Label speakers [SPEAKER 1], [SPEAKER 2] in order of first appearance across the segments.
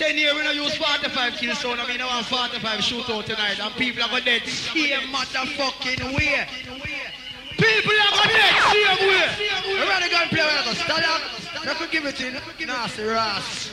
[SPEAKER 1] 10 years we don't use 45 kill sound. I mean, I want 45 shootout tonight. And people are going to dead same motherfucking way. People are going to dead same way. We're ready to go and play. We're going to stand up. I could give it in. Nasty Ross.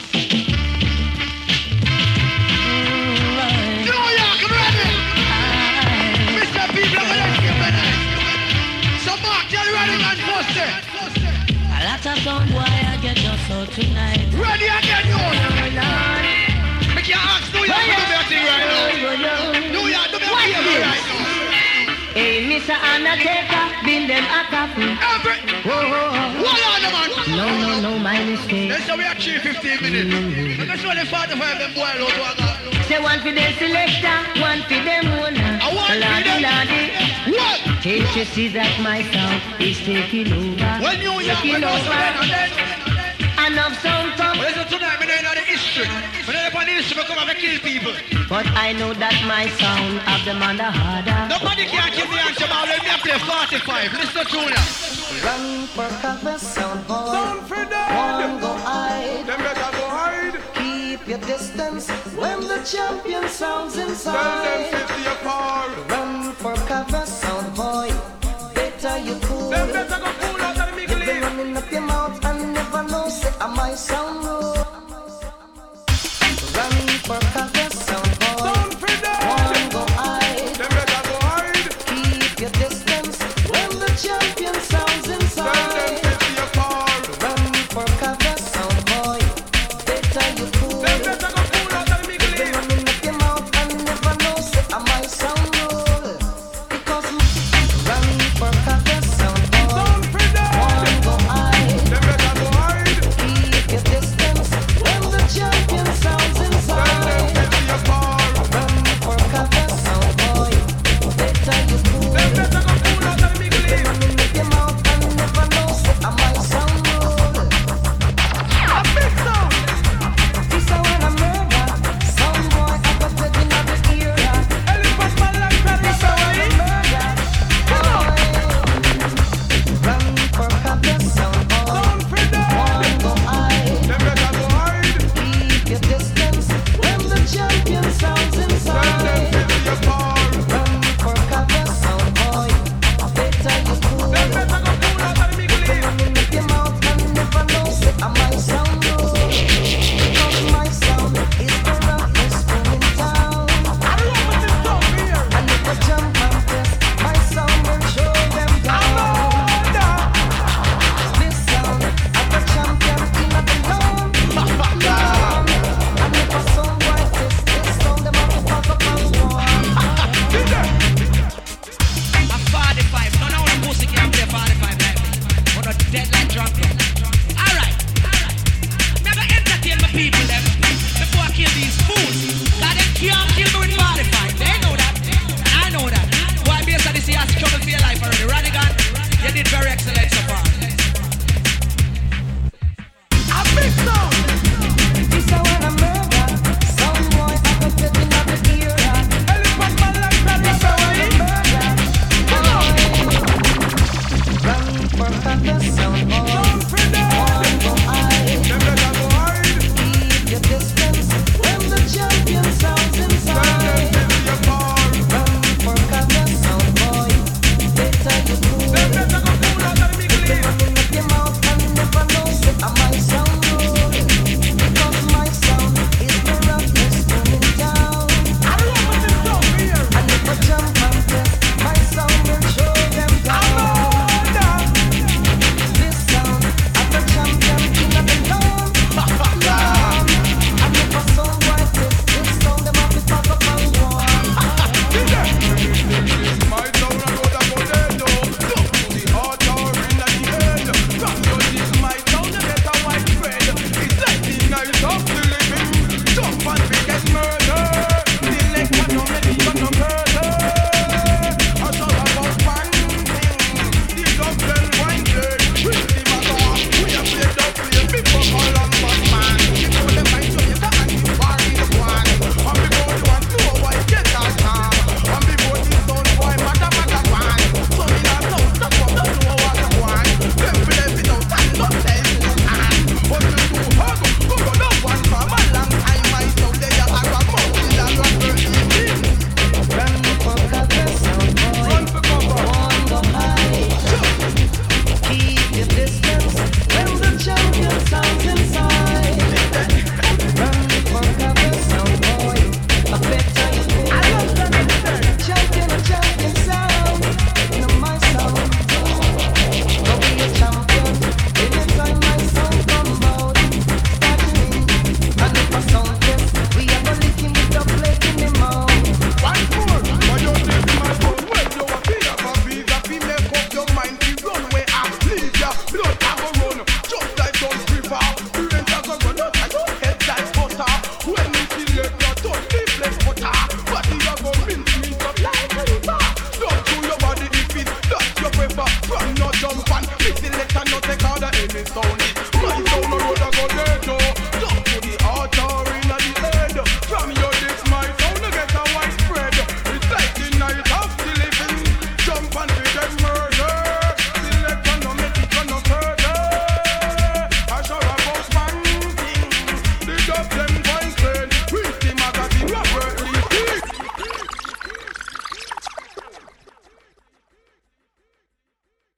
[SPEAKER 1] New York, I'm ready. Mr. People are going to skip tonight. So Mark, you're ready and Foster.
[SPEAKER 2] A lot of sound boy I get just so tonight.
[SPEAKER 1] Ready again, you. Make your ask New York to do your thing right now. New York, do your thing right now.
[SPEAKER 2] Hey, Mr. Undertaker, been them a coffee.
[SPEAKER 1] What on, man?
[SPEAKER 2] No, my mistake.
[SPEAKER 1] That's how we are 15 minutes. Let's show the 45 them boy out.
[SPEAKER 2] Say one for the selector, one for them owner.
[SPEAKER 1] I want
[SPEAKER 2] Ladi.
[SPEAKER 1] What?
[SPEAKER 2] Can't you see that my sound is taking over?
[SPEAKER 1] When New York,
[SPEAKER 2] taking over. Enough sound come.
[SPEAKER 1] Listen, tonight, we don't know the history. We don't know the history, we come and kill people.
[SPEAKER 2] But I know that my sound of the man the harder.
[SPEAKER 1] Nobody can give me answer about let me play 45. Listen to me.
[SPEAKER 3] Run for cover, sound boy.
[SPEAKER 4] Sound for dead.
[SPEAKER 3] One go hide.
[SPEAKER 4] Them better go hide.
[SPEAKER 3] Keep your distance when the champion sounds inside.
[SPEAKER 4] Tell them 50 apart.
[SPEAKER 3] Run for cover, sound boy. Better you cool.
[SPEAKER 4] Them better go cool out of the big
[SPEAKER 3] You've been running up your mouth and never know say I might sound rude. Run for cover, sound boy.
[SPEAKER 4] Sound for dead.
[SPEAKER 3] One go hide.
[SPEAKER 4] Them better go hide.
[SPEAKER 3] Keep your distance when the champion sounds
[SPEAKER 4] Tell
[SPEAKER 3] inside.
[SPEAKER 4] them 50 apart.
[SPEAKER 3] Run for cover, sound boy. Better you cool.
[SPEAKER 4] Them better go cool out of the big
[SPEAKER 3] You've been running up your mouth and never know say I might sound rude. Because run for cover, sound boy.
[SPEAKER 4] Sound for dead.
[SPEAKER 3] One go hide.
[SPEAKER 4] Them better go hide.
[SPEAKER 3] Keep your distance when the champion sounds
[SPEAKER 4] Tell them
[SPEAKER 3] inside.
[SPEAKER 4] 50 apart.
[SPEAKER 3] Run for cover, sound boy. Better you cool.
[SPEAKER 4] Them better go cool out of the big league.
[SPEAKER 3] Running up your mouth and never know say I might sound rude.
[SPEAKER 4] A big sound.
[SPEAKER 3] This a when I murder. Some boy I got taken out the era.
[SPEAKER 4] Elephant man like that.
[SPEAKER 3] This a when I murder. Boy. Run for cover, sound boy.
[SPEAKER 4] Sound for dead.
[SPEAKER 3] One go hide.
[SPEAKER 4] Them better go hide.
[SPEAKER 3] Keep your distance when the champion sounds
[SPEAKER 4] Tell them
[SPEAKER 3] inside.
[SPEAKER 4] 50 apart.
[SPEAKER 3] Run for cover, sound boy. Better you cool.
[SPEAKER 4] Them better go cool out of the big league.
[SPEAKER 3] Running up your mouth and never know say I might sound rude. Because my sound is the roughest one in town.
[SPEAKER 4] I love what this song here.
[SPEAKER 3] And if I jump and press, my sound will show them down. This sound of the champion in the town. And if I sound like this sound them have to pack up and go.
[SPEAKER 1] I'm 45. None of the pussy can play 45 like me. But a dead like drunk. Alright. I'm going to entertain my people. Them.